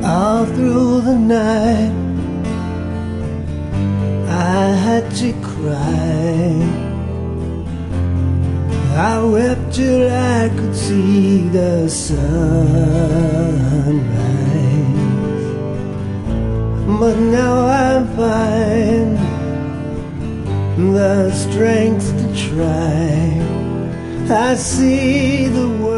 All through the night I had to cry. I wept till I could see the sunrise. But now I find the strength to try. I see the world